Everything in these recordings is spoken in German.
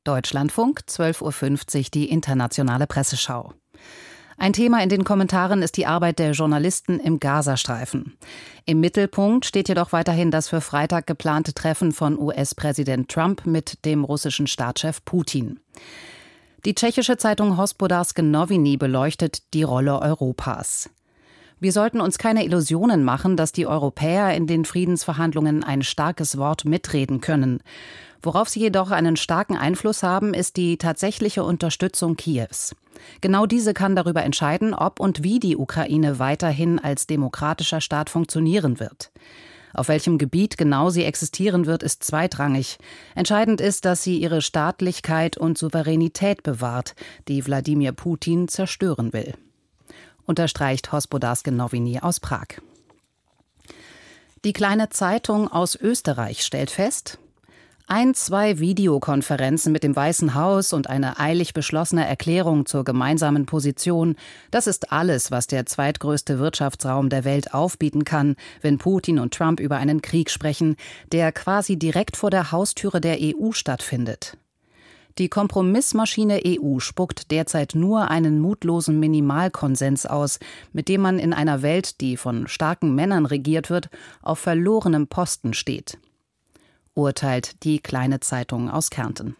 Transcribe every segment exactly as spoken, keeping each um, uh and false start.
Deutschlandfunk, zwölf Uhr fünfzig, die internationale Presseschau. Ein Thema in den Kommentaren ist die Arbeit der Journalisten im Gazastreifen. Im Mittelpunkt steht jedoch weiterhin das für Freitag geplante Treffen von U S-Präsident Trump mit dem russischen Staatschef Putin. Die tschechische Zeitung Hospodářské noviny beleuchtet die Rolle Europas. Wir sollten uns keine Illusionen machen, dass die Europäer in den Friedensverhandlungen ein starkes Wort mitreden können. Worauf sie jedoch einen starken Einfluss haben, ist die tatsächliche Unterstützung Kiews. Genau diese kann darüber entscheiden, ob und wie die Ukraine weiterhin als demokratischer Staat funktionieren wird. Auf welchem Gebiet genau sie existieren wird, ist zweitrangig. Entscheidend ist, dass sie ihre Staatlichkeit und Souveränität bewahrt, die Wladimir Putin zerstören will. Unterstreicht Hospodářské noviny aus Prag. Die kleine Zeitung aus Österreich stellt fest: Ein, zwei Videokonferenzen mit dem Weißen Haus und eine eilig beschlossene Erklärung zur gemeinsamen Position, das ist alles, was der zweitgrößte Wirtschaftsraum der Welt aufbieten kann, wenn Putin und Trump über einen Krieg sprechen, der quasi direkt vor der Haustüre der E U stattfindet. Die Kompromissmaschine E U spuckt derzeit nur einen mutlosen Minimalkonsens aus, mit dem man in einer Welt, die von starken Männern regiert wird, auf verlorenem Posten steht. Urteilt die kleine Zeitung aus Kärnten.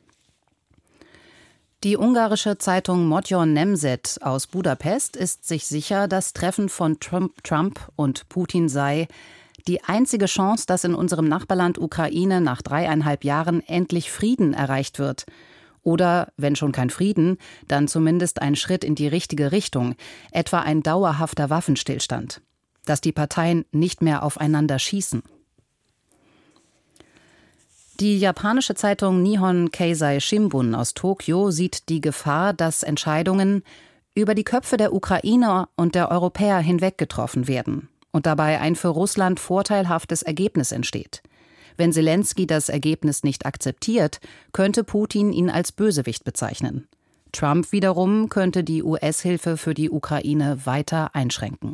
Die ungarische Zeitung Magyar Nemzet aus Budapest ist sich sicher, das Treffen von Trump, Trump und Putin sei die einzige Chance, dass in unserem Nachbarland Ukraine nach dreieinhalb Jahren endlich Frieden erreicht wird. Oder, wenn schon kein Frieden, dann zumindest ein Schritt in die richtige Richtung, etwa ein dauerhafter Waffenstillstand. Dass die Parteien nicht mehr aufeinander schießen. Die japanische Zeitung Nihon Keizai Shimbun aus Tokio sieht die Gefahr, dass Entscheidungen über die Köpfe der Ukrainer und der Europäer hinweg getroffen werden und dabei ein für Russland vorteilhaftes Ergebnis entsteht. Wenn Selenskyj das Ergebnis nicht akzeptiert, könnte Putin ihn als Bösewicht bezeichnen. Trump wiederum könnte die U S-Hilfe für die Ukraine weiter einschränken.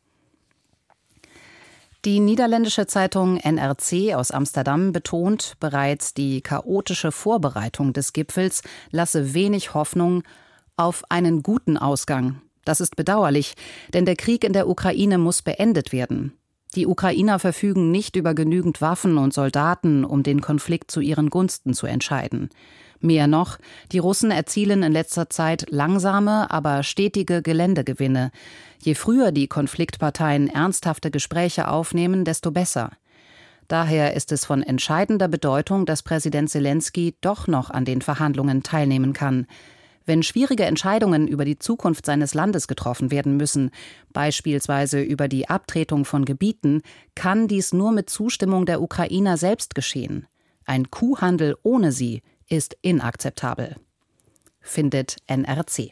Die niederländische Zeitung N R C aus Amsterdam betont, bereits die chaotische Vorbereitung des Gipfels lasse wenig Hoffnung auf einen guten Ausgang. Das ist bedauerlich, denn der Krieg in der Ukraine muss beendet werden. Die Ukrainer verfügen nicht über genügend Waffen und Soldaten, um den Konflikt zu ihren Gunsten zu entscheiden. Mehr noch, die Russen erzielen in letzter Zeit langsame, aber stetige Geländegewinne. Je früher die Konfliktparteien ernsthafte Gespräche aufnehmen, desto besser. Daher ist es von entscheidender Bedeutung, dass Präsident Selenskyj doch noch an den Verhandlungen teilnehmen kann. Wenn schwierige Entscheidungen über die Zukunft seines Landes getroffen werden müssen, beispielsweise über die Abtretung von Gebieten, kann dies nur mit Zustimmung der Ukrainer selbst geschehen. Ein Kuhhandel ohne sie ist inakzeptabel, findet N R C.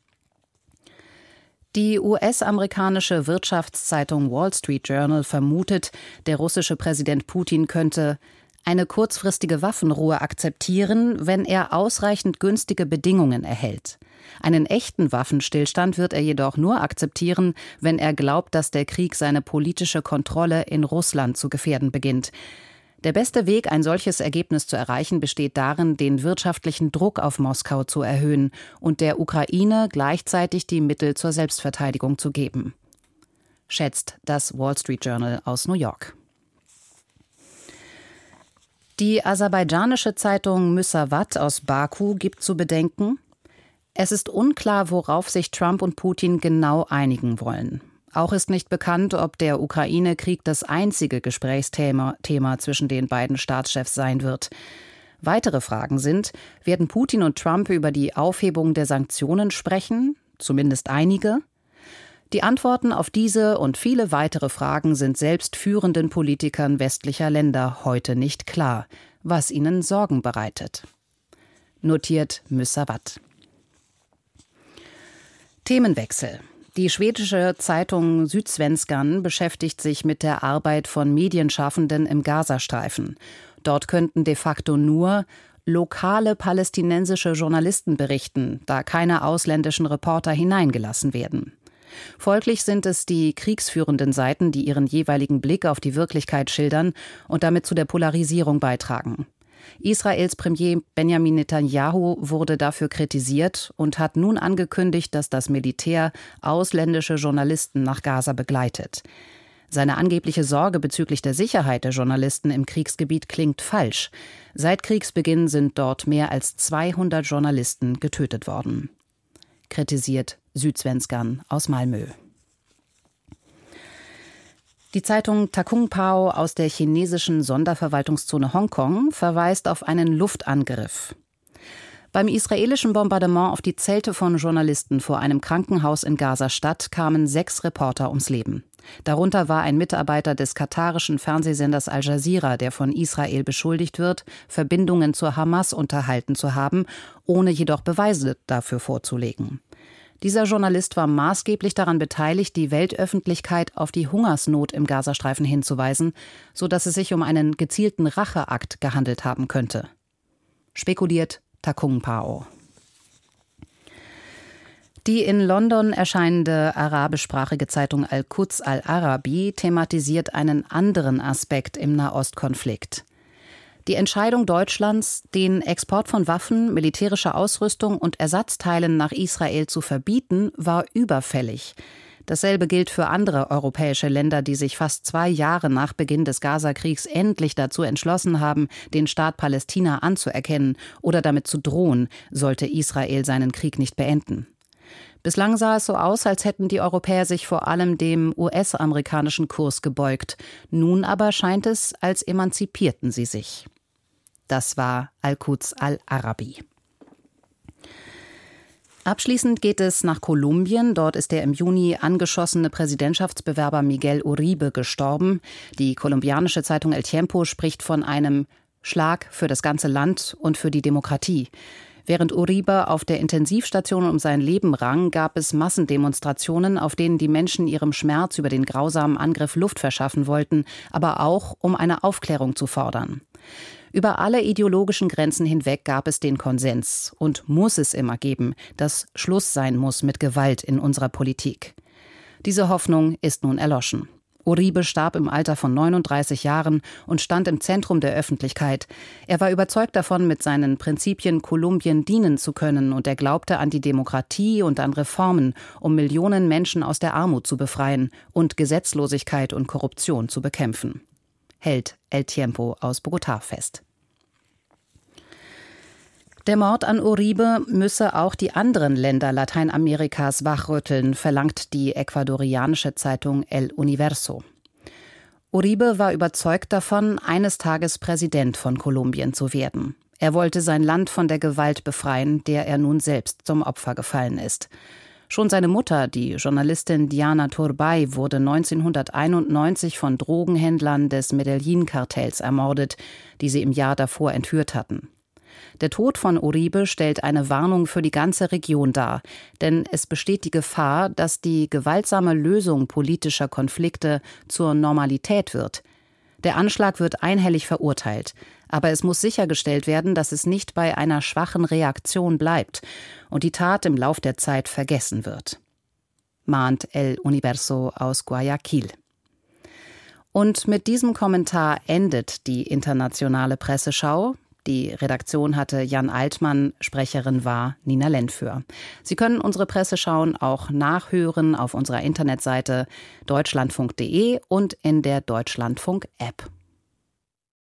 Die U S-amerikanische Wirtschaftszeitung Wall Street Journal vermutet, der russische Präsident Putin könnte eine kurzfristige Waffenruhe akzeptieren, wenn er ausreichend günstige Bedingungen erhält. Einen echten Waffenstillstand wird er jedoch nur akzeptieren, wenn er glaubt, dass der Krieg seine politische Kontrolle in Russland zu gefährden beginnt. Der beste Weg, ein solches Ergebnis zu erreichen, besteht darin, den wirtschaftlichen Druck auf Moskau zu erhöhen und der Ukraine gleichzeitig die Mittel zur Selbstverteidigung zu geben. Schätzt das Wall Street Journal aus New York. Die aserbaidschanische Zeitung Müsavat aus Baku gibt zu bedenken: Es ist unklar, worauf sich Trump und Putin genau einigen wollen. Auch ist nicht bekannt, ob der Ukraine-Krieg das einzige Gesprächsthema Thema zwischen den beiden Staatschefs sein wird. Weitere Fragen sind: Werden Putin und Trump über die Aufhebung der Sanktionen sprechen? Zumindest einige. Die Antworten auf diese und viele weitere Fragen sind selbst führenden Politikern westlicher Länder heute nicht klar, was ihnen Sorgen bereitet. Notiert Müsavat. Themenwechsel. Die schwedische Zeitung Sydsvenskan beschäftigt sich mit der Arbeit von Medienschaffenden im Gazastreifen. Dort könnten de facto nur lokale palästinensische Journalisten berichten, da keine ausländischen Reporter hineingelassen werden. Folglich sind es die kriegsführenden Seiten, die ihren jeweiligen Blick auf die Wirklichkeit schildern und damit zu der Polarisierung beitragen. Israels Premier Benjamin Netanyahu wurde dafür kritisiert und hat nun angekündigt, dass das Militär ausländische Journalisten nach Gaza begleitet. Seine angebliche Sorge bezüglich der Sicherheit der Journalisten im Kriegsgebiet klingt falsch. Seit Kriegsbeginn sind dort mehr als zweihundert Journalisten getötet worden. Kritisiert Südsvenskan aus Malmö. Die Zeitung Ta Kung Pao aus der chinesischen Sonderverwaltungszone Hongkong verweist auf einen Luftangriff. Beim israelischen Bombardement auf die Zelte von Journalisten vor einem Krankenhaus in Gaza-Stadt kamen sechs Reporter ums Leben. Darunter war ein Mitarbeiter des katarischen Fernsehsenders Al Jazeera, der von Israel beschuldigt wird, Verbindungen zur Hamas unterhalten zu haben, ohne jedoch Beweise dafür vorzulegen. Dieser Journalist war maßgeblich daran beteiligt, die Weltöffentlichkeit auf die Hungersnot im Gazastreifen hinzuweisen, sodass es sich um einen gezielten Racheakt gehandelt haben könnte. Spekuliert Ta Kung Pao. Die in London erscheinende arabischsprachige Zeitung Al-Quds Al-Arabi thematisiert einen anderen Aspekt im Nahostkonflikt. Die Entscheidung Deutschlands, den Export von Waffen, militärischer Ausrüstung und Ersatzteilen nach Israel zu verbieten, war überfällig. Dasselbe gilt für andere europäische Länder, die sich fast zwei Jahre nach Beginn des Gazakriegs endlich dazu entschlossen haben, den Staat Palästina anzuerkennen oder damit zu drohen, sollte Israel seinen Krieg nicht beenden. Bislang sah es so aus, als hätten die Europäer sich vor allem dem U S-amerikanischen Kurs gebeugt. Nun aber scheint es, als emanzipierten sie sich. Das war Al-Quds Al-Arabi. Abschließend geht es nach Kolumbien. Dort ist der im Juni angeschossene Präsidentschaftsbewerber Miguel Uribe gestorben. Die kolumbianische Zeitung El Tiempo spricht von einem Schlag für das ganze Land und für die Demokratie. Während Uribe auf der Intensivstation um sein Leben rang, gab es Massendemonstrationen, auf denen die Menschen ihrem Schmerz über den grausamen Angriff Luft verschaffen wollten, aber auch, um eine Aufklärung zu fordern. Über alle ideologischen Grenzen hinweg gab es den Konsens und muss es immer geben, dass Schluss sein muss mit Gewalt in unserer Politik. Diese Hoffnung ist nun erloschen. Uribe starb im Alter von neununddreißig Jahren und stand im Zentrum der Öffentlichkeit. Er war überzeugt davon, mit seinen Prinzipien Kolumbien dienen zu können, und er glaubte an die Demokratie und an Reformen, um Millionen Menschen aus der Armut zu befreien und Gesetzlosigkeit und Korruption zu bekämpfen. Hält El Tiempo aus Bogotá fest. Der Mord an Uribe müsse auch die anderen Länder Lateinamerikas wachrütteln, verlangt die ecuadorianische Zeitung El Universo. Uribe war überzeugt davon, eines Tages Präsident von Kolumbien zu werden. Er wollte sein Land von der Gewalt befreien, der er nun selbst zum Opfer gefallen ist. Schon seine Mutter, die Journalistin Diana Turbay, wurde neunzehnhunderteinundneunzig von Drogenhändlern des Medellin-Kartells ermordet, die sie im Jahr davor entführt hatten. Der Tod von Uribe stellt eine Warnung für die ganze Region dar, denn es besteht die Gefahr, dass die gewaltsame Lösung politischer Konflikte zur Normalität wird. Der Anschlag wird einhellig verurteilt, aber es muss sichergestellt werden, dass es nicht bei einer schwachen Reaktion bleibt und die Tat im Lauf der Zeit vergessen wird. Mahnt El Universo aus Guayaquil. Und mit diesem Kommentar endet die internationale Presseschau. Die Redaktion hatte Jan Altmann, Sprecherin war Nina Lentföhr. Sie können unsere Presseschauen auch nachhören auf unserer Internetseite deutschlandfunk punkt de und in der Deutschlandfunk-App.